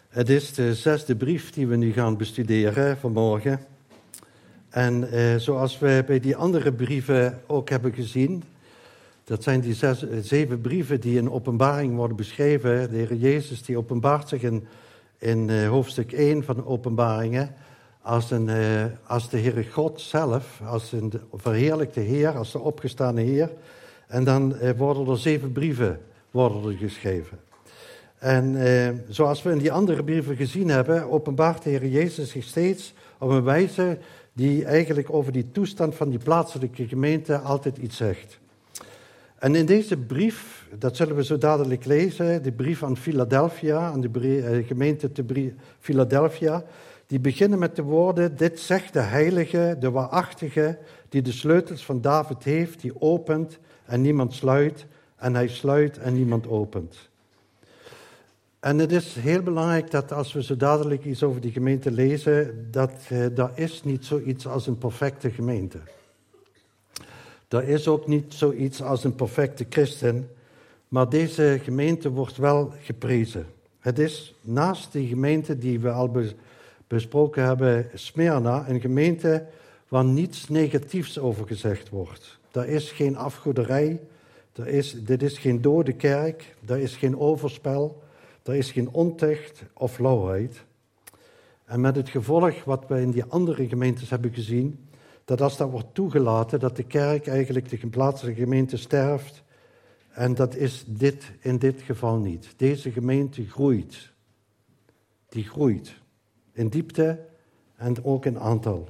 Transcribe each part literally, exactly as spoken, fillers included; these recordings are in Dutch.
Het is de zesde brief die we nu gaan bestuderen vanmorgen. En eh, zoals we bij die andere brieven ook hebben gezien, dat zijn die zes, zeven brieven die in openbaring worden beschreven. De Heer Jezus die openbaart zich in, in eh, hoofdstuk één van de openbaringen als, een, eh, als de Heere God zelf, als een verheerlijkte Heer, als de opgestane Heer. En dan eh, worden er zeven brieven worden er geschreven. En eh, zoals we in die andere brieven gezien hebben, openbaart de Heer Jezus zich steeds op een wijze die eigenlijk over die toestand van die plaatselijke gemeente altijd iets zegt. En in deze brief, dat zullen we zo dadelijk lezen, de brief aan Philadelphia, aan de brie- eh, gemeente te brie- Philadelphia, die beginnen met de woorden: dit zegt de heilige, de waarachtige, die de sleutels van David heeft, die opent en niemand sluit, en hij sluit en niemand opent. En het is heel belangrijk dat als we zo dadelijk iets over die gemeente lezen, dat eh, er is niet zoiets als een perfecte gemeente. Er is ook niet zoiets als een perfecte christen, maar deze gemeente wordt wel geprezen. Het is naast die gemeente die we al be- besproken hebben, Smyrna, een gemeente waar niets negatiefs over gezegd wordt. Er is geen afgoderij, er is, dit is geen dode kerk, er is geen overspel. Er is geen ontucht of lauwheid. En met het gevolg wat we in die andere gemeentes hebben gezien, dat als dat wordt toegelaten, dat de kerk eigenlijk de plaatselijke gemeente sterft. En dat is dit in dit geval niet. Deze gemeente groeit. Die groeit. In diepte en ook in aantal.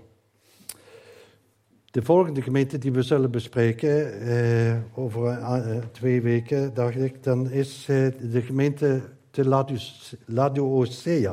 De volgende gemeente die we zullen bespreken, eh, over uh, twee weken, dacht ik, dan is uh, de gemeente te Laodicea.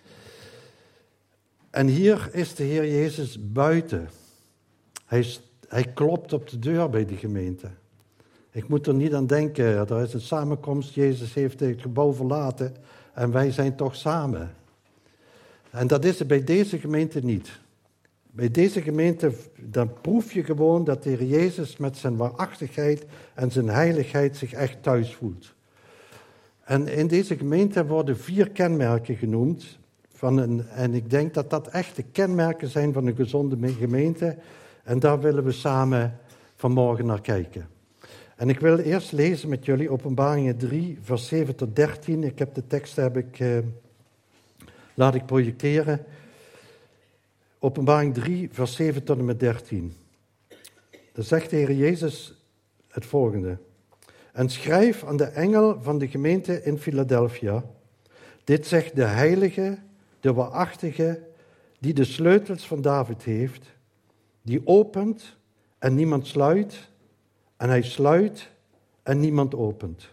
En hier is de Heer Jezus buiten. Hij, hij klopt op de deur bij die gemeente. Ik moet er niet aan denken, er is een samenkomst, Jezus heeft het gebouw verlaten en wij zijn toch samen. En dat is het bij deze gemeente niet. Bij deze gemeente, dan proef je gewoon dat de Heer Jezus met zijn waarachtigheid en zijn heiligheid zich echt thuis voelt. En in deze gemeente worden vier kenmerken genoemd. Van een, en ik denk dat dat echt de kenmerken zijn van een gezonde gemeente. En daar willen we samen vanmorgen naar kijken. En ik wil eerst lezen met jullie Openbaringen drie, vers zeven tot dertien. Ik heb de tekst, heb ik, eh, laat ik projecteren. Openbaring drie, vers zeven tot en met dertien. Dan zegt de Heer Jezus het volgende. En schrijf aan de engel van de gemeente in Philadelphia: dit zegt de heilige, de waarachtige, die de sleutels van David heeft, die opent en niemand sluit, en hij sluit en niemand opent.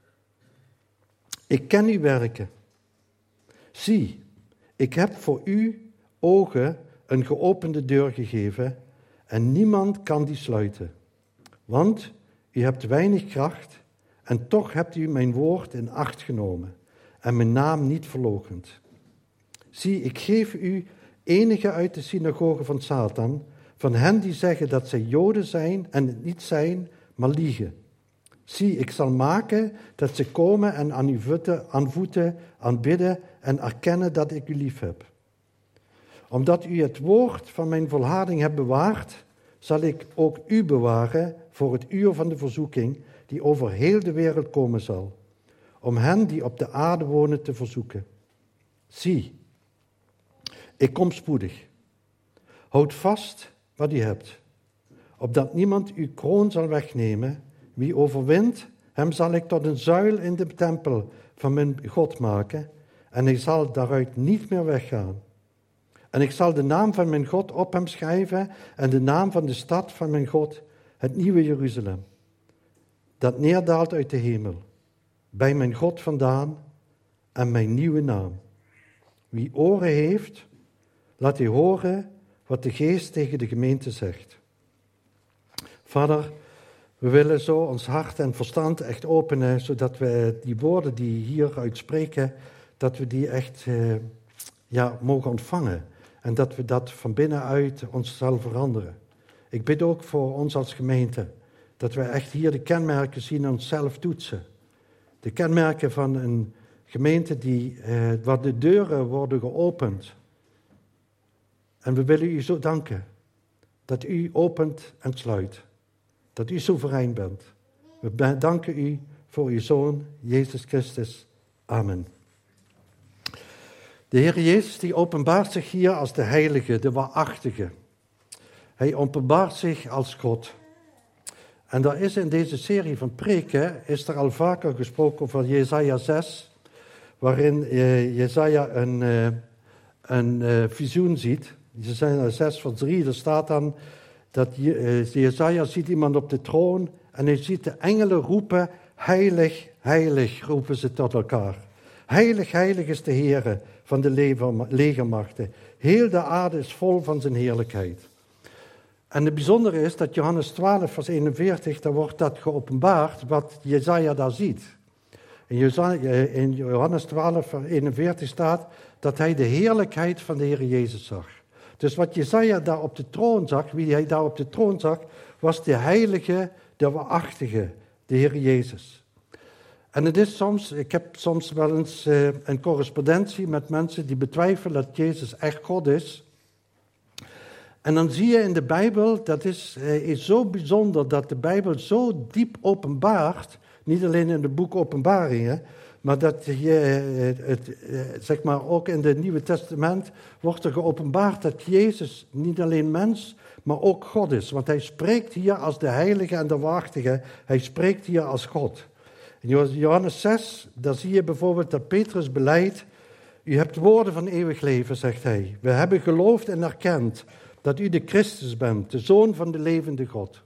Ik ken uw werken. Zie, ik heb voor u ogen een geopende deur gegeven, en niemand kan die sluiten. Want u hebt weinig kracht, en toch hebt u mijn woord in acht genomen en mijn naam niet verloochend. Zie, ik geef u enige uit de synagoge van Satan, van hen die zeggen dat zij Joden zijn en het niet zijn, maar liegen. Zie, ik zal maken dat ze komen en aan uw voeten, aan voeten aanbidden en erkennen dat ik u lief heb. Omdat u het woord van mijn volharding hebt bewaard, zal ik ook u bewaren voor het uur van de verzoeking die over heel de wereld komen zal, om hen die op de aarde wonen te verzoeken. Zie, ik kom spoedig. Houd vast wat u hebt, opdat niemand uw kroon zal wegnemen. Wie overwint, hem zal ik tot een zuil in de tempel van mijn God maken, en hij zal daaruit niet meer weggaan. En ik zal de naam van mijn God op hem schrijven en de naam van de stad van mijn God, het nieuwe Jeruzalem, dat neerdaalt uit de hemel, bij mijn God vandaan en mijn nieuwe naam. Wie oren heeft, laat hij horen wat de Geest tegen de gemeente zegt. Vader, we willen zo ons hart en verstand echt openen, zodat we die woorden die hier uitspreken, dat we die echt eh, ja, mogen ontvangen. En dat we dat van binnenuit ons zal veranderen. Ik bid ook voor ons als gemeente, dat we echt hier de kenmerken zien en onszelf toetsen. De kenmerken van een, gemeente die, uh, waar de deuren worden geopend. En we willen u zo danken dat u opent en sluit. Dat u soeverein bent. We danken u voor uw Zoon, Jezus Christus. Amen. De Heer Jezus die openbaart zich hier als de heilige, de waarachtige. Hij openbaart zich als God. En daar is in deze serie van preken, is er al vaker gesproken over Jesaja zes, waarin uh, Jesaja een, uh, een uh, visioen ziet. Jesaja zes vers drie, daar staat dan dat uh, Jesaja ziet iemand op de troon en hij ziet de engelen roepen, heilig, heilig, roepen ze tot elkaar. Heilig, heilig is de Heere van de legermachten. Heel de aarde is vol van zijn heerlijkheid. En het bijzondere is dat Johannes twaalf vers eenenveertig, daar wordt dat geopenbaard wat Jesaja daar ziet. In, Jesaja, in Johannes twaalf vers eenenveertig staat dat hij de heerlijkheid van de Heer Jezus zag. Dus wat Jesaja daar op de troon zag, wie hij daar op de troon zag, was de heilige, de waarachtige, de Heer Jezus. En het is soms, ik heb soms wel eens uh, een correspondentie met mensen die betwijfelen dat Jezus echt God is. En dan zie je in de Bijbel, dat is, uh, is zo bijzonder dat de Bijbel zo diep openbaart, niet alleen in het boek Openbaringen, maar dat je, uh, het, uh, zeg maar ook in het Nieuwe Testament wordt er geopenbaard dat Jezus niet alleen mens, maar ook God is. Want hij spreekt hier als de heilige en de waarachtige, hij spreekt hier als God. In Johannes zes, daar zie je bijvoorbeeld dat Petrus beleidt, u hebt woorden van eeuwig leven, zegt hij. We hebben geloofd en erkend dat u de Christus bent, de Zoon van de levende God.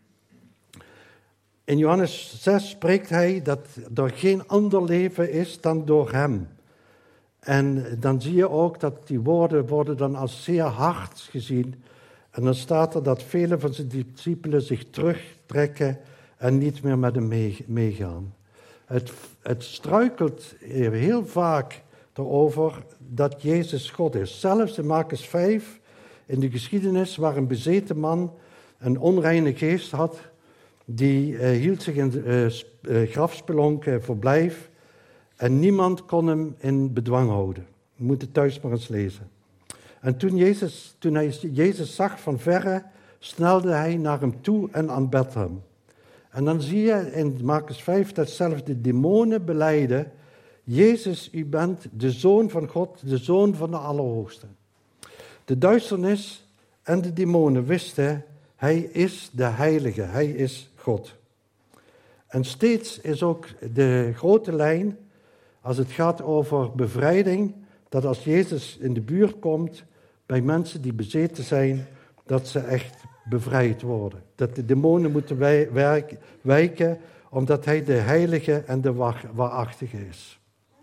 In Johannes zes spreekt hij dat er geen ander leven is dan door hem. En dan zie je ook dat die woorden worden dan als zeer hard gezien. En dan staat er dat vele van zijn discipelen zich terugtrekken en niet meer met hem meegaan. Het, het struikelt heel vaak erover dat Jezus God is. Zelfs in Markus vijf, in de geschiedenis waar een bezeten man een onreine geest had, die uh, hield zich in uh, grafspelonk verblijf en niemand kon hem in bedwang houden. We moeten thuis maar eens lezen. En toen, Jezus, toen hij Jezus zag van verre, snelde hij naar hem toe en aanbad hem. En dan zie je in Markus vijf dat zelfs de demonen belijden, Jezus, u bent de Zoon van God, de Zoon van de Allerhoogste. De duisternis en de demonen wisten, hij is de Heilige, hij is God. En steeds is ook de grote lijn, als het gaat over bevrijding, dat als Jezus in de buurt komt bij mensen die bezeten zijn, dat ze echt bevrijd worden. Dat de demonen moeten wijken, omdat hij de heilige en de waarachtige is.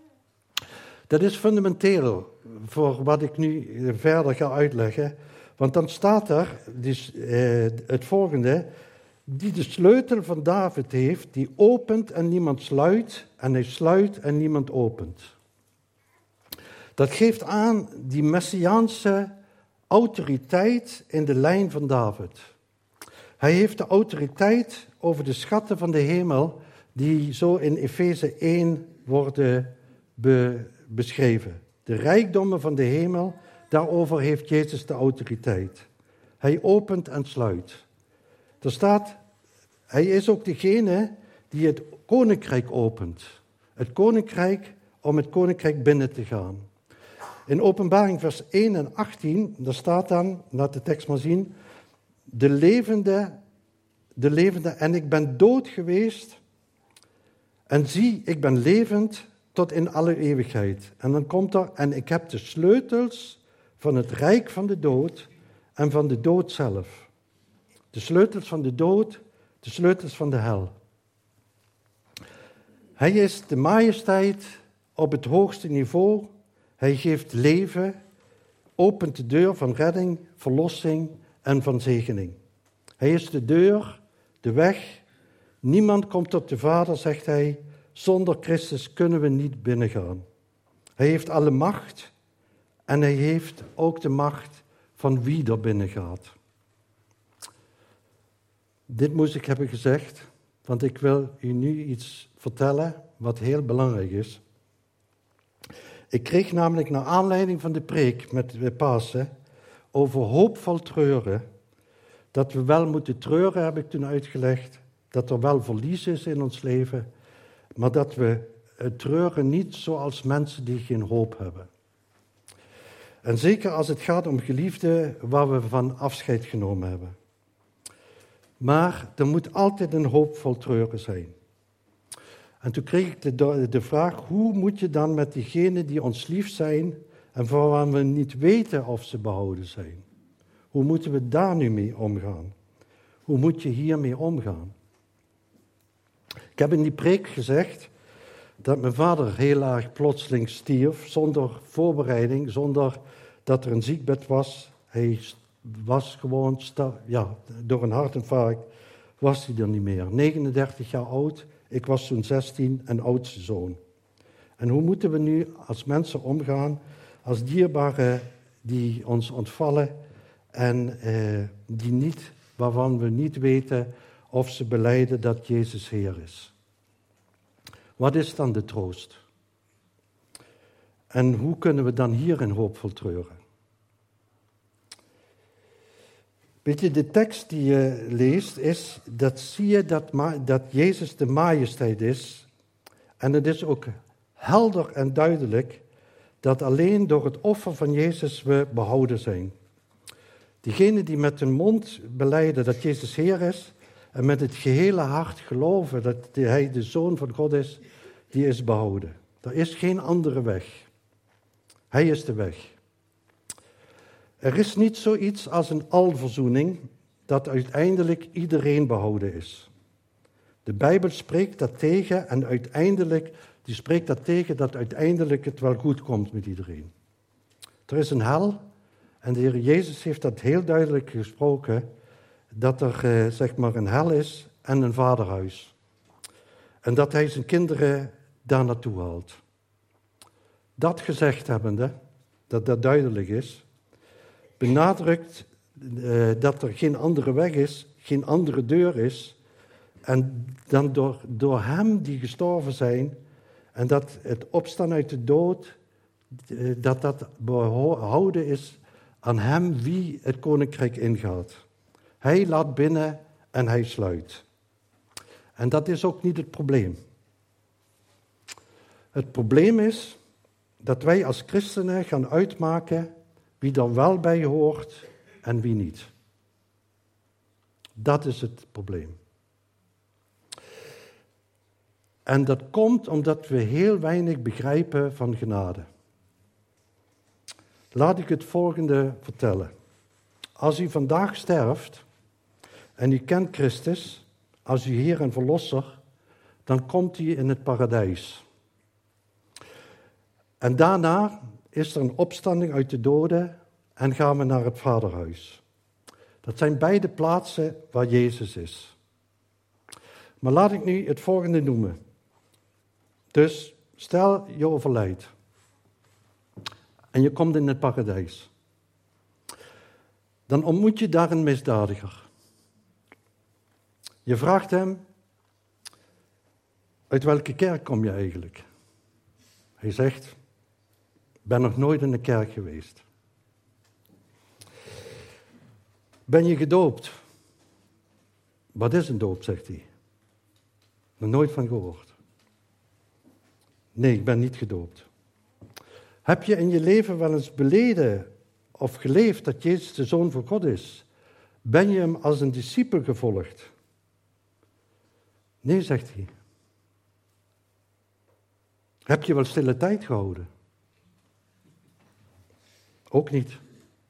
Dat is fundamenteel voor wat ik nu verder ga uitleggen. Want dan staat er dus, eh, het volgende, die de sleutel van David heeft, die opent en niemand sluit, en hij sluit en niemand opent. Dat geeft aan die messiaanse autoriteit in de lijn van David. Hij heeft de autoriteit over de schatten van de hemel, die zo in Efeze één worden be, beschreven. De rijkdommen van de hemel, daarover heeft Jezus de autoriteit. Hij opent en sluit. Er staat, hij is ook degene die het koninkrijk opent. Het koninkrijk om het koninkrijk binnen te gaan. In Openbaring vers één en achttien, daar staat dan, laat de tekst maar zien, de levende, de levende, en ik ben dood geweest, en zie, ik ben levend tot in alle eeuwigheid. En dan komt er, en ik heb de sleutels van het rijk van de dood en van de dood zelf. De sleutels van de dood, de sleutels van de hel. Hij is de majesteit op het hoogste niveau. Hij geeft leven, opent de deur van redding, verlossing en van zegening. Hij is de deur, de weg. Niemand komt tot de Vader, zegt hij. Zonder Christus kunnen we niet binnengaan. Hij heeft alle macht en hij heeft ook de macht van wie er binnen gaat. Dit moest ik hebben gezegd, want ik wil u nu iets vertellen wat heel belangrijk is. Ik kreeg namelijk naar aanleiding van de preek met Pasen over hoopvol treuren, dat we wel moeten treuren, heb ik toen uitgelegd, dat er wel verlies is in ons leven, maar dat we treuren niet zoals mensen die geen hoop hebben. En zeker als het gaat om geliefden waar we van afscheid genomen hebben. Maar er moet altijd een hoopvol treuren zijn. En toen kreeg ik de, de vraag, hoe moet je dan met diegenen die ons lief zijn en waarvan we niet weten of ze behouden zijn? Hoe moeten we daar nu mee omgaan? Hoe moet je hiermee omgaan? Ik heb in die preek gezegd dat mijn vader heel erg plotseling stierf, zonder voorbereiding, zonder dat er een ziekbed was. Hij was gewoon, ja, door een hartinfarct was hij er niet meer. negenendertig jaar oud, ik was toen zestien en oudste zoon. En hoe moeten we nu als mensen omgaan, als dierbaren die ons ontvallen en eh, die niet, waarvan we niet weten of ze belijden dat Jezus Heer is? Wat is dan de troost? En hoe kunnen we dan hierin hoopvol treuren? Weet je, de tekst die je leest is, dat zie je dat, dat Jezus de majesteit is. En het is ook helder en duidelijk dat alleen door het offer van Jezus we behouden zijn. Diegenen die met hun mond belijden dat Jezus Heer is en met het gehele hart geloven dat Hij de Zoon van God is, die is behouden. Er is geen andere weg. Hij is de weg. Er is niet zoiets als een alverzoening dat uiteindelijk iedereen behouden is. De Bijbel spreekt dat tegen en uiteindelijk, die spreekt dat tegen dat uiteindelijk het wel goed komt met iedereen. Er is een hel en de Heer Jezus heeft dat heel duidelijk gesproken, dat er eh, zeg maar een hel is en een vaderhuis. En dat Hij zijn kinderen daar naartoe haalt. Dat gezegd hebbende, dat dat duidelijk is, benadrukt uh, dat er geen andere weg is, geen andere deur is, en dan door, door Hem die gestorven zijn, en dat het opstaan uit de dood, uh, dat dat behouden is aan Hem wie het koninkrijk ingaat. Hij laat binnen en Hij sluit. En dat is ook niet het probleem. Het probleem is dat wij als christenen gaan uitmaken wie er wel bij hoort en wie niet. Dat is het probleem. En dat komt omdat we heel weinig begrijpen van genade. Laat ik het volgende vertellen. Als u vandaag sterft en u kent Christus als uw Heer en Verlosser, dan komt u in het paradijs. En daarna is er een opstanding uit de doden en gaan we naar het vaderhuis. Dat zijn beide plaatsen waar Jezus is. Maar laat ik nu het volgende noemen. Dus stel je overlijdt en je komt in het paradijs. Dan ontmoet je daar een misdadiger. Je vraagt hem, uit welke kerk kom je eigenlijk? Hij zegt, ik ben nog nooit in een kerk geweest. Ben je gedoopt? Wat is een doop, zegt hij. Nog nooit van gehoord. Nee, ik ben niet gedoopt. Heb je in je leven wel eens beleden of geleefd dat Jezus de Zoon van God is? Ben je hem als een discipel gevolgd? Nee, zegt hij. Heb je wel stille tijd gehouden? Ook niet.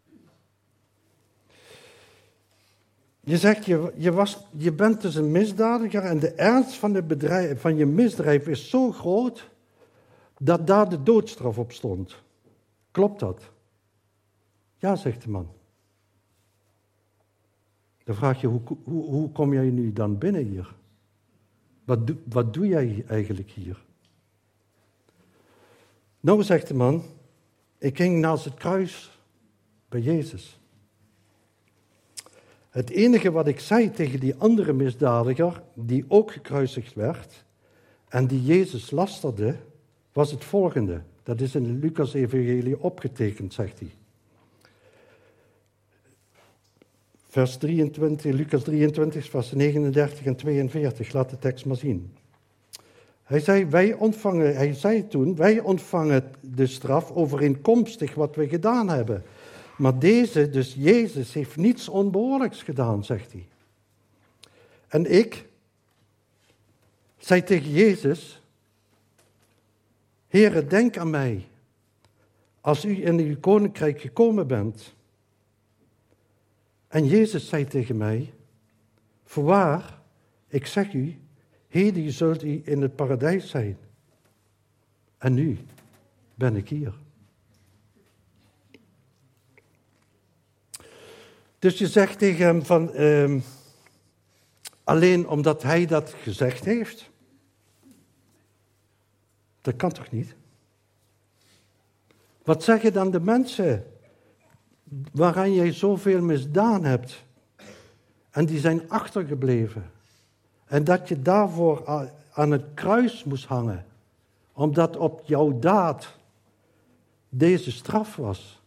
Je zegt, je, je, was, je bent dus een misdadiger en de ernst van, de bedrijf, van je misdrijf is zo groot dat daar de doodstraf op stond. Klopt dat? Ja, zegt de man. Dan vraag je, hoe, hoe, hoe kom jij nu dan binnen hier? Wat, do, wat doe jij eigenlijk hier? Nou, zegt de man, ik ging naast het kruis bij Jezus. Het enige wat ik zei tegen die andere misdadiger, die ook gekruisigd werd, en die Jezus lasterde, was het volgende. Dat is in de Lucas-evangelie opgetekend, zegt hij. Vers drieëntwintig, Lucas drieëntwintig, vers negenendertig en tweeënveertig. Laat de tekst maar zien. Hij zei, wij ontvangen, hij zei toen, wij ontvangen de straf overeenkomstig wat we gedaan hebben. Maar deze, dus Jezus, heeft niets onbehoorlijks gedaan, zegt hij. En ik zei tegen Jezus, Heere, denk aan mij, als u in uw koninkrijk gekomen bent. En Jezus zei tegen mij, voorwaar, ik zeg u, heden zult u in het paradijs zijn. En nu ben ik hier. Dus je zegt tegen hem van, uh, alleen omdat hij dat gezegd heeft? Dat kan toch niet? Wat zeggen dan de mensen waaraan jij zoveel misdaan hebt en die zijn achtergebleven en dat je daarvoor aan het kruis moest hangen, omdat op jouw daad deze straf was?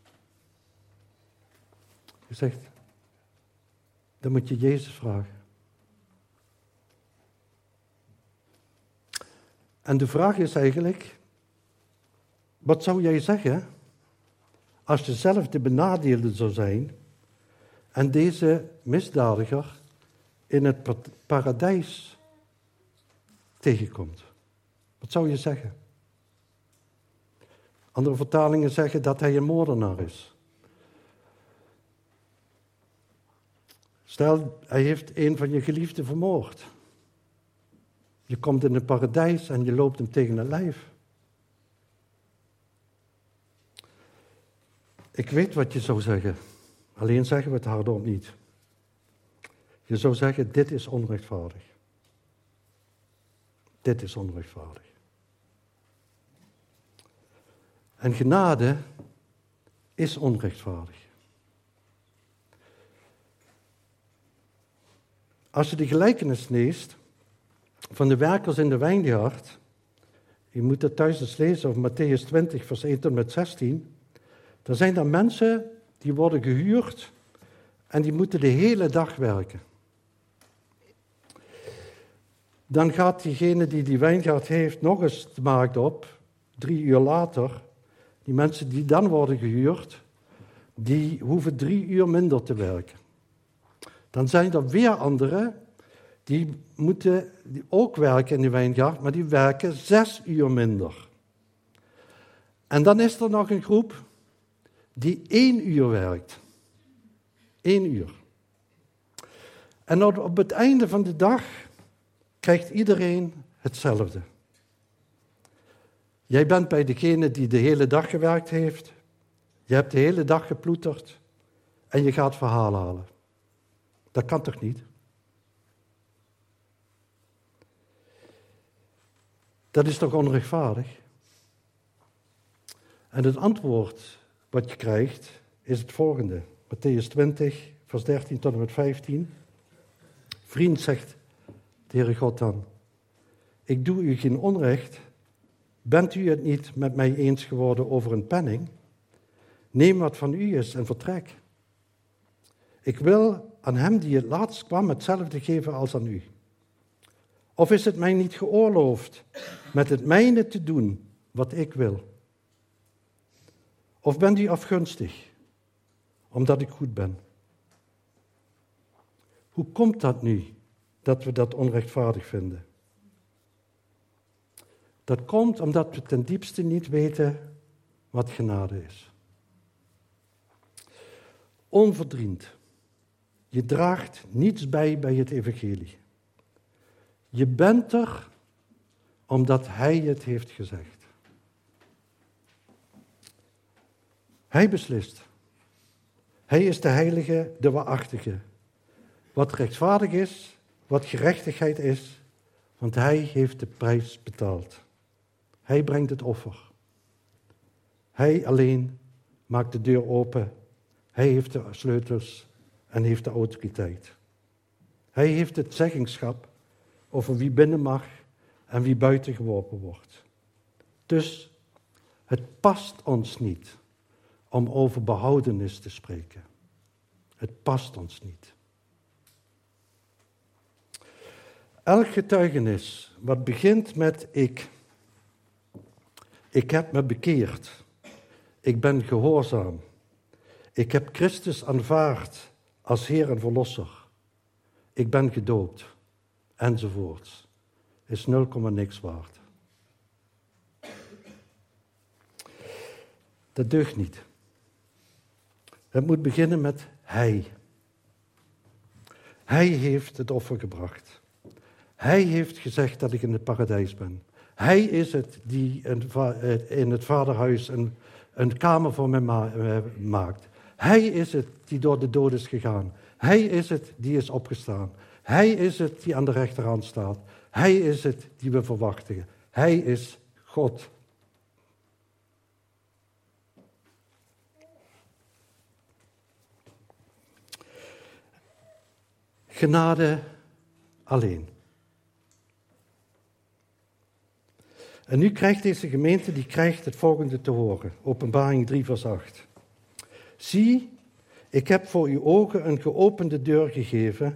Je zegt, dan moet je Jezus vragen. En de vraag is eigenlijk, wat zou jij zeggen als je zelf de benadeelde zou zijn en deze misdadiger in het paradijs tegenkomt? Wat zou je zeggen? Andere vertalingen zeggen dat hij een moordenaar is. Stel, hij heeft een van je geliefden vermoord. Je komt in het paradijs en je loopt hem tegen het lijf. Ik weet wat je zou zeggen, alleen zeggen we het hardop niet. Je zou zeggen, dit is onrechtvaardig. Dit is onrechtvaardig. En genade is onrechtvaardig. Als je de gelijkenis leest van de werkers in de wijngaard, je moet het thuis eens lezen, of Mattheüs twintig, vers één tot met zestien, dan zijn er mensen die worden gehuurd en die moeten de hele dag werken. Dan gaat diegene die die wijngaard heeft nog eens de markt op, drie uur later. Die mensen die dan worden gehuurd, die hoeven drie uur minder te werken. Dan zijn er weer anderen, die moeten ook werken in de wijngaard, maar die werken zes uur minder. En dan is er nog een groep die één uur werkt. Eén uur. En op het einde van de dag krijgt iedereen hetzelfde. Jij bent bij degene die de hele dag gewerkt heeft. Je hebt de hele dag geploeterd en je gaat verhaal halen. Dat kan toch niet? Dat is toch onrechtvaardig? En het antwoord wat je krijgt is het volgende. Mattheüs twintig, vers dertien tot en met vijftien. Vriend, zegt de Heere God dan, ik doe u geen onrecht. Bent u het niet met mij eens geworden over een penning? Neem wat van u is en vertrek. Ik wil aan hem die het laatst kwam hetzelfde geven als aan u. Of is het mij niet geoorloofd met het mijne te doen wat ik wil? Of bent u afgunstig, omdat ik goed ben? Hoe komt dat nu, dat we dat onrechtvaardig vinden? Dat komt omdat we ten diepste niet weten wat genade is. Onverdiend. Je draagt niets bij bij het evangelie. Je bent er omdat hij het heeft gezegd. Hij beslist. Hij is de heilige, de waarachtige. Wat rechtvaardig is, wat gerechtigheid is, want hij heeft de prijs betaald. Hij brengt het offer. Hij alleen maakt de deur open. Hij heeft de sleutels en heeft de autoriteit. Hij heeft het zeggenschap over wie binnen mag en wie buiten geworpen wordt. Dus het past ons niet om over behoudenis te spreken. Het past ons niet. Elk getuigenis wat begint met ik. Ik heb me bekeerd. Ik ben gehoorzaam. Ik heb Christus aanvaard als Heer en Verlosser. Ik ben gedoopt. Enzovoorts. Is nul komma niks waard. Dat deugt niet. Het moet beginnen met Hij. Hij heeft het offer gebracht. Hij heeft gezegd dat ik in het paradijs ben. Hij is het die in het vaderhuis een, een kamer voor mij ma- maakt. Hij is het die door de dood is gegaan. Hij is het die is opgestaan. Hij is het die aan de rechterhand staat. Hij is het die we verwachten. Hij is God. Genade alleen. En nu krijgt deze gemeente die krijgt het volgende te horen. Openbaring drie vers acht. Zie, ik heb voor uw ogen een geopende deur gegeven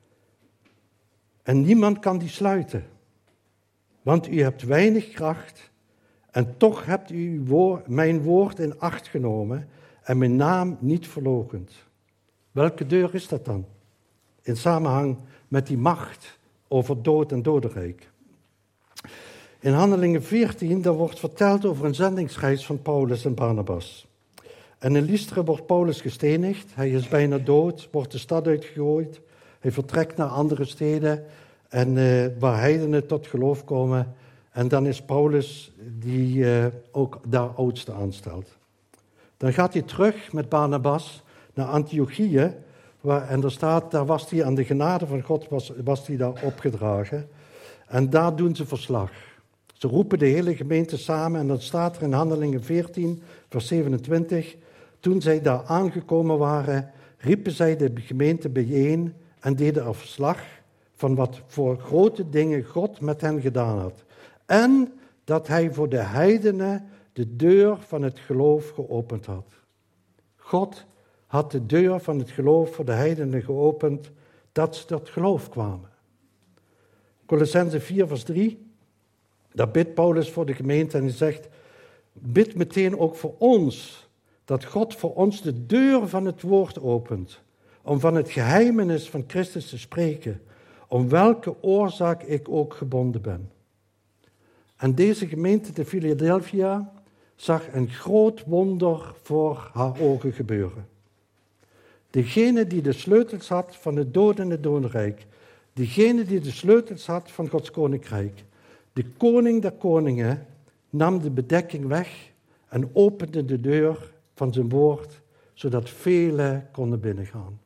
en niemand kan die sluiten. Want u hebt weinig kracht en toch hebt u uw woord, mijn woord in acht genomen en mijn naam niet verloochend. Welke deur is dat dan? In samenhang met die macht over dood en dodenrijk. In Handelingen veertien, daar wordt verteld over een zendingsreis van Paulus en Barnabas. En in Lystra wordt Paulus gestenigd. Hij is bijna dood, wordt de stad uitgegooid. Hij vertrekt naar andere steden en uh, waar heidenen tot geloof komen. En dan is Paulus die uh, ook daar oudste aanstelt. Dan gaat hij terug met Barnabas naar Antiochië. Waar, en er staat, daar was hij aan de genade van God, was, was hij daar opgedragen. En daar doen ze verslag. Ze roepen de hele gemeente samen en dan staat er in Handelingen veertien, vers zevenentwintig. Toen zij daar aangekomen waren, riepen zij de gemeente bijeen en deden er verslag van wat voor grote dingen God met hen gedaan had. En dat hij voor de heidenen de deur van het geloof geopend had. God had de deur van het geloof voor de heidenen geopend, dat ze tot geloof kwamen. Kolossenzen vier vers drie, daar bidt Paulus voor de gemeente en hij zegt, bid meteen ook voor ons, dat God voor ons de deur van het woord opent, om van het geheimenis van Christus te spreken, om welke oorzaak ik ook gebonden ben. En deze gemeente de Philadelphia zag een groot wonder voor haar ogen gebeuren. Degene die de sleutels had van het dood en het dodenrijk, degene die de sleutels had van Gods koninkrijk, de koning der koningen nam de bedekking weg en opende de deur van zijn woord, zodat velen konden binnengaan.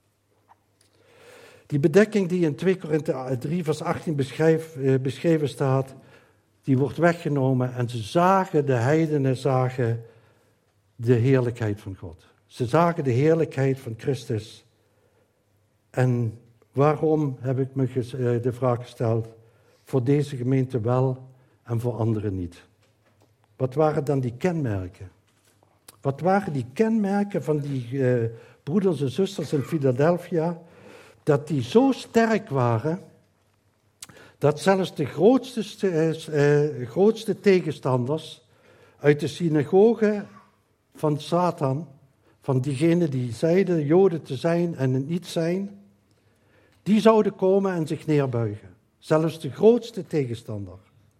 Die bedekking die in twee Korinthe drie vers achttien beschrijf, eh, beschreven staat, die wordt weggenomen en ze zagen, de heidenen zagen de heerlijkheid van God. Ze zagen de heerlijkheid van Christus. En waarom, heb ik me ges, eh, de vraag gesteld, voor deze gemeente wel en voor anderen niet? Wat waren dan die kenmerken? Wat waren die kenmerken van die uh, broeders en zusters in Philadelphia, dat die zo sterk waren, dat zelfs de grootste, uh, uh, grootste tegenstanders uit de synagoge van Satan, van diegenen die zeiden Joden te zijn en het niet zijn, die zouden komen en zich neerbuigen. Zelfs de grootste tegenstander.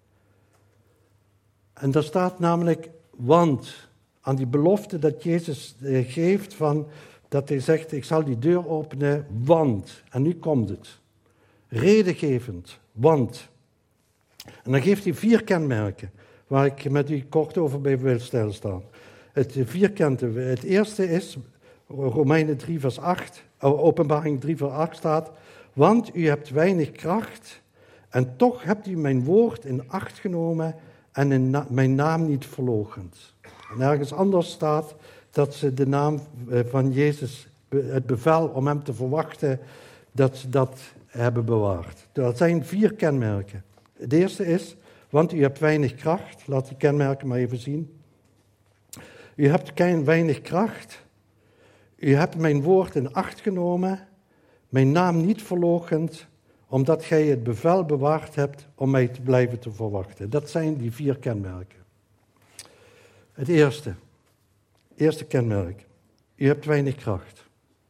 En daar staat namelijk, want aan die belofte dat Jezus geeft van, dat hij zegt, ik zal die deur openen, want. En nu komt het. Redengevend, want. En dan geeft hij vier kenmerken, waar ik met u kort over bij wil stilstaan. Het vierkante, het eerste is, Romeinen drie vers acht, Openbaring drie vers acht staat, want u hebt weinig kracht en toch hebt u mijn woord in acht genomen en in na- mijn naam niet verloochend. En ergens anders staat dat ze de naam van Jezus, het bevel om hem te verwachten, dat ze dat hebben bewaard. Dat zijn vier kenmerken. Het eerste is, Want u hebt weinig kracht. Laat die kenmerken maar even zien. U hebt weinig kracht. U hebt mijn woord in acht genomen. Mijn naam niet verloochend. Omdat gij het bevel bewaard hebt om mij te blijven te verwachten. Dat zijn die vier kenmerken. Het eerste. Eerste kenmerk. U hebt weinig kracht.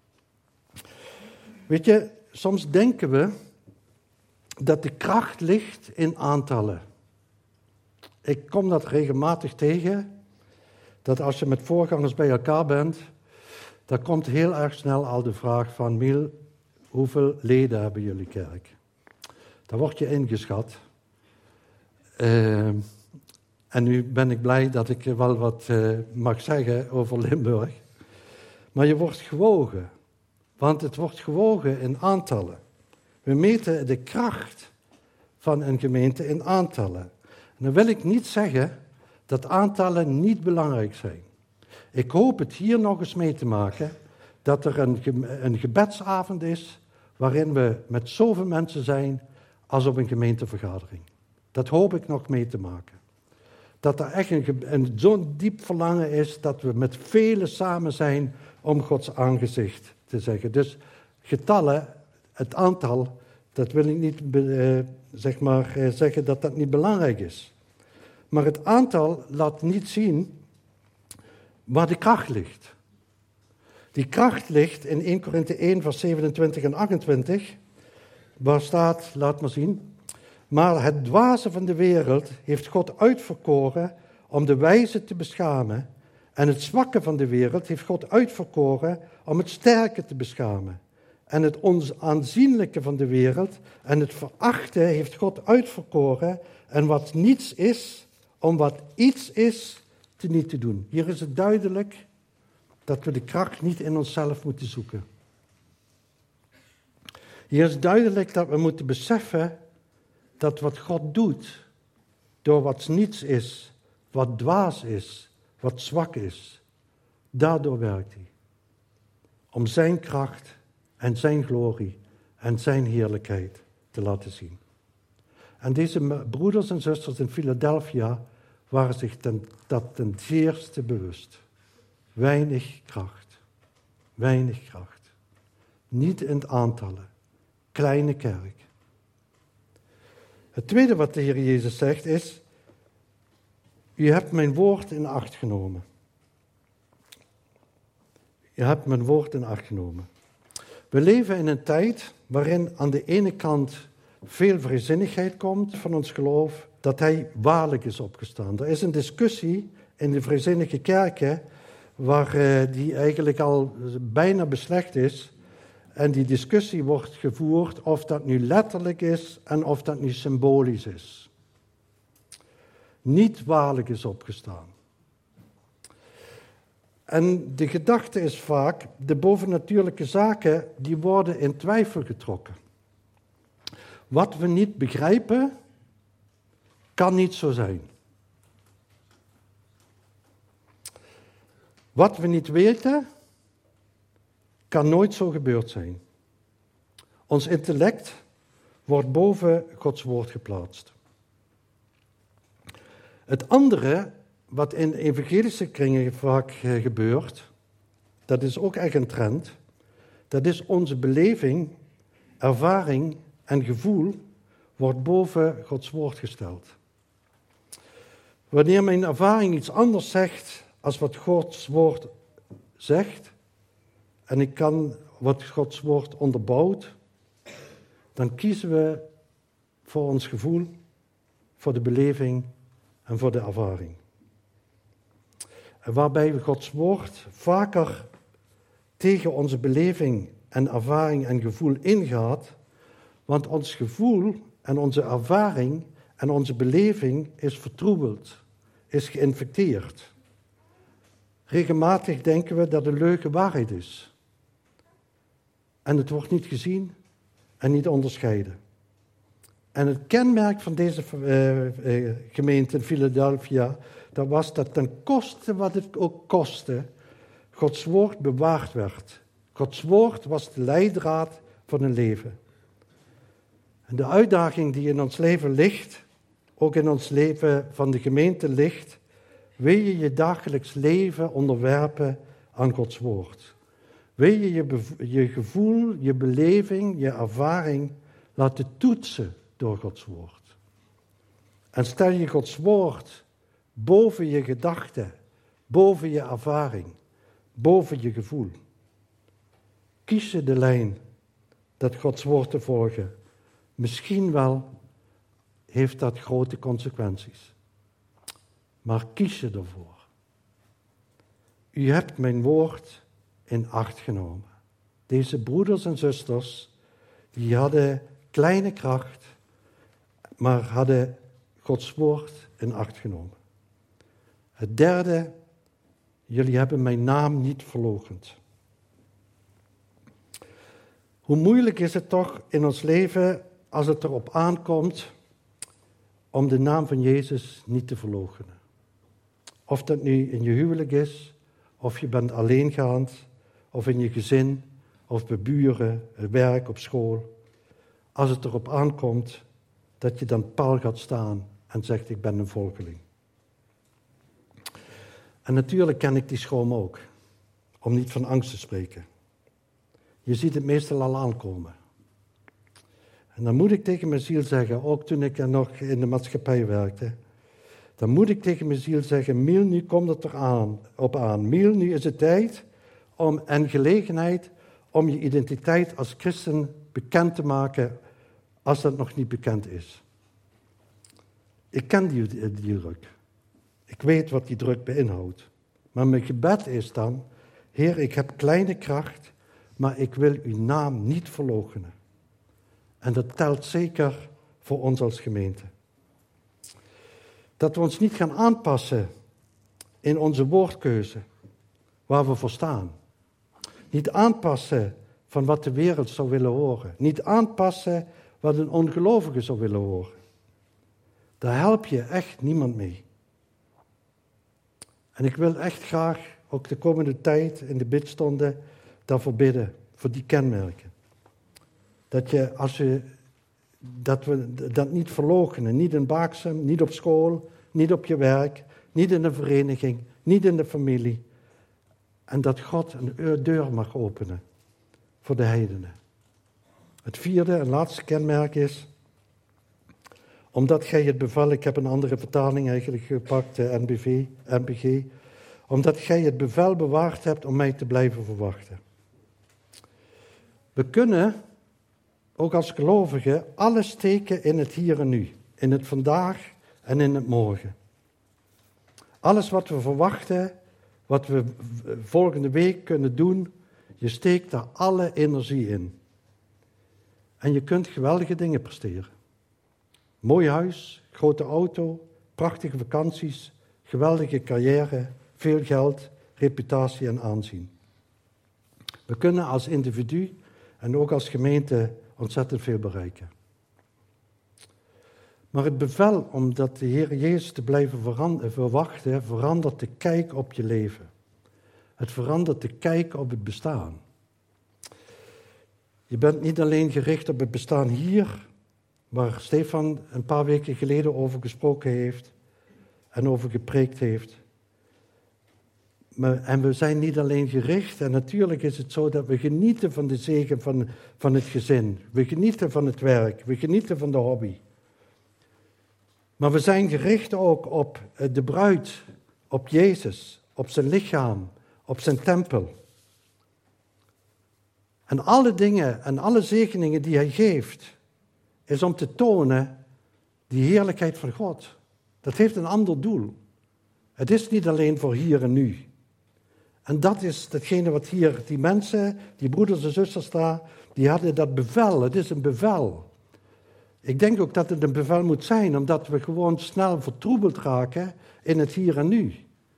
Weet je, soms denken we dat de kracht ligt in aantallen. Ik kom dat regelmatig tegen, dat als je met voorgangers bij elkaar bent, dan komt heel erg snel al de vraag van, Miel, hoeveel leden hebben jullie kerk? Dan word je ingeschat. Uh, en nu ben ik blij dat ik wel wat uh, mag zeggen over Limburg. Maar je wordt gewogen, want het wordt gewogen in aantallen. We meten de kracht van een gemeente in aantallen. En dan wil ik niet zeggen dat aantallen niet belangrijk zijn. Ik hoop het hier nog eens mee te maken dat er een, ge- een gebedsavond is waarin we met zoveel mensen zijn als op een gemeentevergadering. Dat hoop ik nog mee te maken. Dat er echt een, een zo'n diep verlangen is dat we met velen samen zijn om Gods aangezicht te zeggen. Dus getallen, het aantal, dat wil ik niet uh, zeg maar, uh, zeggen dat dat niet belangrijk is. Maar het aantal laat niet zien waar de kracht ligt. Die kracht ligt in Eerste Korinthe één, vers zevenentwintig en achtentwintig, waar staat, laat maar zien, maar het dwaze van de wereld heeft God uitverkoren om de wijze te beschamen, en het zwakke van de wereld heeft God uitverkoren om het sterke te beschamen. En het onaanzienlijke van de wereld en het verachte heeft God uitverkoren, en wat niets is, om wat iets is, te niet te doen. Hier is het duidelijk dat we de kracht niet in onszelf moeten zoeken. Hier is duidelijk dat we moeten beseffen dat wat God doet, door wat niets is, wat dwaas is, wat zwak is, daardoor werkt hij. Om zijn kracht en zijn glorie en zijn heerlijkheid te laten zien. En deze broeders en zusters in Philadelphia waren zich ten, dat ten zeerste bewust. Weinig kracht. Weinig kracht. Niet in het aantallen. Kleine kerk. Het tweede wat de Heer Jezus zegt is, u hebt mijn woord in acht genomen. U hebt mijn woord in acht genomen. We leven in een tijd waarin aan de ene kant veel vrijzinnigheid komt van ons geloof, dat hij waarlijk is opgestaan. Er is een discussie in de vrijzinnige kerken, waar uh, die eigenlijk al bijna beslecht is. En die discussie wordt gevoerd of dat nu letterlijk is en of dat nu symbolisch is. Niet waarlijk is opgestaan. En de gedachte is vaak, de bovennatuurlijke zaken, die worden in twijfel getrokken. Wat we niet begrijpen, kan niet zo zijn. Wat we niet weten, kan nooit zo gebeurd zijn. Ons intellect wordt boven Gods woord geplaatst. Het andere, wat in evangelische kringen vaak gebeurt, dat is ook echt een trend, dat is onze beleving, ervaring en gevoel wordt boven Gods woord gesteld. Wanneer mijn ervaring iets anders zegt als wat Gods woord zegt, en ik kan wat Gods woord onderbouwt, dan kiezen we voor ons gevoel, voor de beleving en voor de ervaring. En waarbij we Gods woord vaker tegen onze beleving en ervaring en gevoel ingaat, want ons gevoel en onze ervaring en onze beleving is vertroebeld, is geïnfecteerd. Regelmatig denken we dat de leugen waarheid is. En het wordt niet gezien en niet onderscheiden. En het kenmerk van deze uh, uh, gemeente in Philadelphia, dat was dat ten koste wat het ook kostte, Gods woord bewaard werd. Gods woord was de leidraad van een leven. En de uitdaging die in ons leven ligt, ook in ons leven van de gemeente ligt, wil je je dagelijks leven onderwerpen aan Gods woord. Wil je je, bev- je gevoel, je beleving, je ervaring laten toetsen door Gods woord. En stel je Gods woord boven je gedachten, boven je ervaring, boven je gevoel. Kies je de lijn dat Gods woord te volgen. Misschien wel heeft dat grote consequenties. Maar kies je ervoor. U hebt mijn woord in acht genomen. Deze broeders en zusters, die hadden kleine kracht, maar hadden Gods woord in acht genomen. Het derde, jullie hebben mijn naam niet verloochend. Hoe moeilijk is het toch in ons leven als het erop aankomt om de naam van Jezus niet te verloochenen. Of dat nu in je huwelijk is, of je bent alleengaand, of in je gezin, of bij buren, werk, op school. Als het erop aankomt dat je dan pal gaat staan en zegt ik ben een volgeling. En natuurlijk ken ik die schroom ook, om niet van angst te spreken. Je ziet het meestal al aankomen. En dan moet ik tegen mijn ziel zeggen, ook toen ik er nog in de maatschappij werkte, dan moet ik tegen mijn ziel zeggen, Miel, nu komt het er aan, op aan. Miel, nu is het tijd om, en gelegenheid om je identiteit als christen bekend te maken, als dat nog niet bekend is. Ik ken die, die druk. Ik weet wat die druk beïnhoudt. Maar mijn gebed is dan, Heer, ik heb kleine kracht, maar ik wil uw naam niet verloochenen. En dat telt zeker voor ons als gemeente. Dat we ons niet gaan aanpassen in onze woordkeuze, waar we voor staan. Niet aanpassen van wat de wereld zou willen horen. Niet aanpassen wat een ongelovige zou willen horen. Daar help je echt niemand mee. En ik wil echt graag, ook de komende tijd in de bidstonden, daarvoor bidden, voor die kenmerken. Dat je, als je, dat we dat niet verloochenen, niet in Baaksem, niet op school, niet op je werk, niet in de vereniging, niet in de familie. En dat God een deur mag openen voor de heidenen. Het vierde en laatste kenmerk is, omdat gij het bevel, ik heb een andere vertaling eigenlijk gepakt, de N B V, N B G, omdat gij het bevel bewaard hebt om mij te blijven verwachten. We kunnen, ook als gelovigen, alles steken in het hier en nu, in het vandaag en in het morgen. Alles wat we verwachten, wat we volgende week kunnen doen, je steekt daar alle energie in. En je kunt geweldige dingen presteren. Mooi huis, grote auto, prachtige vakanties, geweldige carrière, veel geld, reputatie en aanzien. We kunnen als individu en ook als gemeente ontzettend veel bereiken. Maar het bevel om dat de Heer Jezus te blijven verwachten, verandert de kijk op je leven. Het verandert de kijk op het bestaan. Je bent niet alleen gericht op het bestaan hier, waar Stefan een paar weken geleden over gesproken heeft en over gepreekt heeft. Maar, en we zijn niet alleen gericht, en natuurlijk is het zo dat we genieten van de zegen van, van het gezin. We genieten van het werk, we genieten van de hobby. Maar we zijn gericht ook op de bruid, op Jezus, op zijn lichaam, op zijn tempel. En alle dingen en alle zegeningen die hij geeft, is om te tonen die heerlijkheid van God. Dat heeft een ander doel. Het is niet alleen voor hier en nu. En dat is datgene wat hier, die mensen, die broeders en zusters daar, die hadden dat bevel. Het is een bevel. Ik denk ook dat het een bevel moet zijn, omdat we gewoon snel vertroebeld raken in het hier en nu.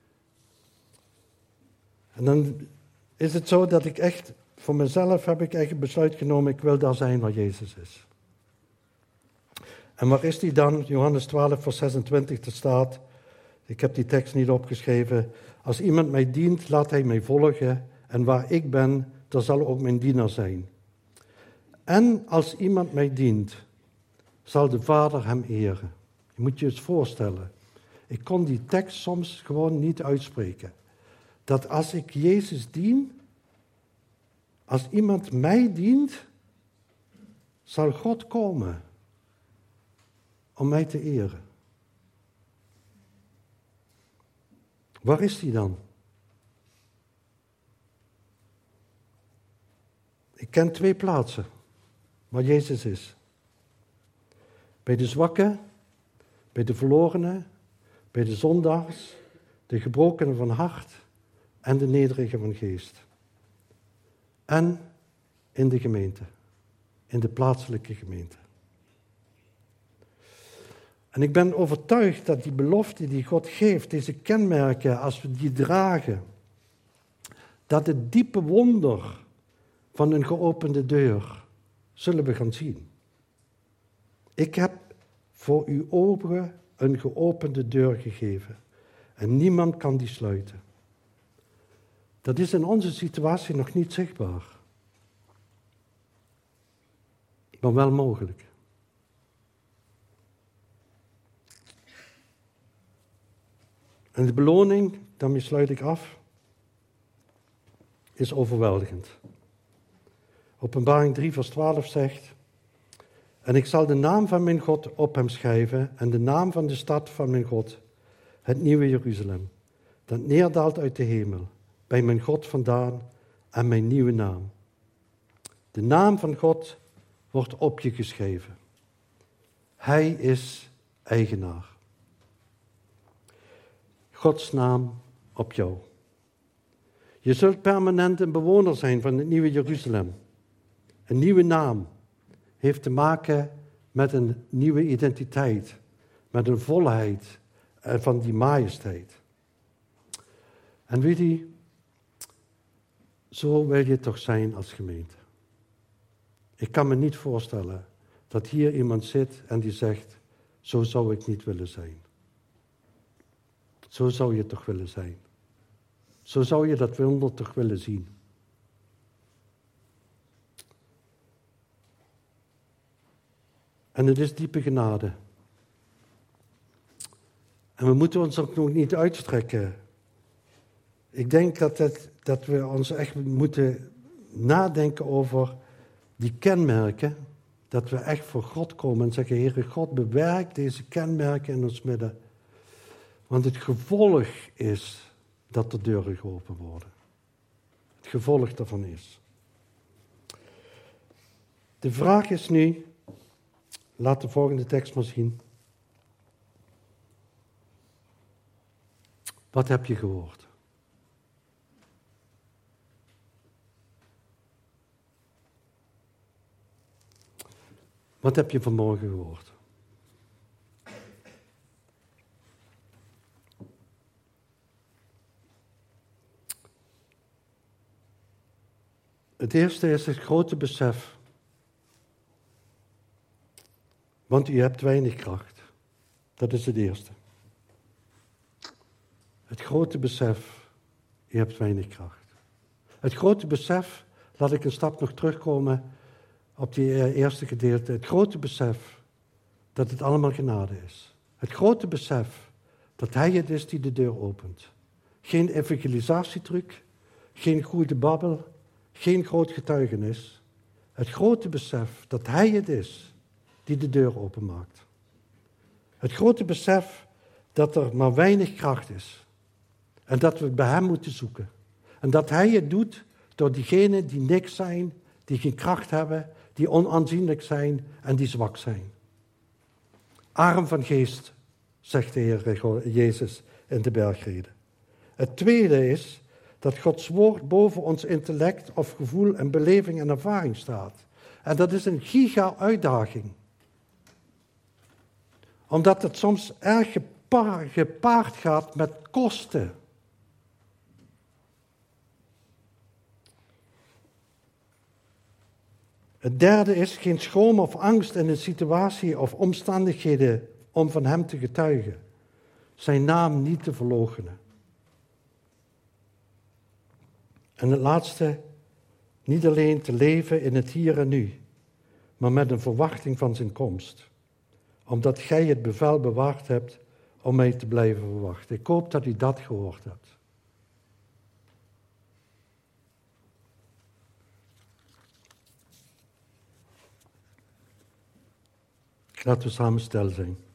En dan is het zo dat ik echt, voor mezelf heb ik echt besluit genomen, ik wil daar zijn waar Jezus is. En waar is die dan? Johannes twaalf, vers zesentwintig, er staat, ik heb die tekst niet opgeschreven, als iemand mij dient, laat hij mij volgen, en waar ik ben, daar zal ook mijn dienaar zijn. En als iemand mij dient, zal de Vader hem eren. Je moet je eens voorstellen. Ik kon die tekst soms gewoon niet uitspreken. Dat als ik Jezus dien, als iemand mij dient, zal God komen om mij te eren. Waar is hij dan? Ik ken twee plaatsen waar Jezus is. Bij de zwakken, bij de verlorenen, bij de zondaars, de gebrokenen van hart en de nederigen van geest. En in de gemeente, in de plaatselijke gemeente. En ik ben overtuigd dat die belofte die God geeft, deze kenmerken, als we die dragen, dat het diepe wonder van een geopende deur zullen we gaan zien. Ik heb voor uw ogen een geopende deur gegeven en niemand kan die sluiten. Dat is in onze situatie nog niet zichtbaar, maar wel mogelijk. En de beloning, daarmee sluit ik af, is overweldigend. Openbaring drie vers twaalf zegt: en ik zal de naam van mijn God op hem schrijven en de naam van de stad van mijn God, het nieuwe Jeruzalem, dat neerdaalt uit de hemel, bij mijn God vandaan en mijn nieuwe naam. De naam van God wordt op je geschreven. Hij is eigenaar. Gods naam op jou. Je zult permanent een bewoner zijn van het nieuwe Jeruzalem. Een nieuwe naam heeft te maken met een nieuwe identiteit, met een volheid van die majesteit. En weet u, zo wil je toch zijn als gemeente. Ik kan me niet voorstellen dat hier iemand zit en die zegt, zo zou ik niet willen zijn. Zo zou je toch willen zijn. Zo zou je dat wonder toch willen zien. En het is diepe genade. En we moeten ons ook nog niet uitstrekken. Ik denk dat, het, dat we ons echt moeten nadenken over die kenmerken. Dat we echt voor God komen en zeggen, Heere God, bewerk deze kenmerken in ons midden. Want het gevolg is dat de deuren geopend worden. Het gevolg daarvan is. De vraag is nu, laat de volgende tekst maar zien. Wat heb je gehoord? Wat heb je vanmorgen gehoord? Het eerste is het grote besef. Want u hebt weinig kracht. Dat is het eerste. Het grote besef, u hebt weinig kracht. Het grote besef, laat ik een stap nog terugkomen op die eerste gedeelte. Het grote besef dat het allemaal genade is. Het grote besef dat Hij het is die de deur opent. Geen evangelisatietruc, geen goede babbel, geen groot getuigenis. Het grote besef dat Hij het is die de deur openmaakt. Het grote besef dat er maar weinig kracht is. En dat we het bij Hem moeten zoeken. En dat Hij het doet door diegenen die niks zijn, die geen kracht hebben, die onaanzienlijk zijn en die zwak zijn. Arm van geest, zegt de Heer Jezus in de bergrede. Het tweede is dat Gods woord boven ons intellect of gevoel en beleving en ervaring staat. En dat is een giga-uitdaging. Omdat het soms erg gepaard, gepaard gaat met kosten. Het derde is geen schroom of angst in een situatie of omstandigheden om van Hem te getuigen. Zijn naam niet te verloochenen. En het laatste, niet alleen te leven in het hier en nu, maar met een verwachting van zijn komst. omdat gij het bevel bewaard hebt om mij te blijven verwachten. Ik hoop dat u dat gehoord hebt. Laten we samen stil zijn.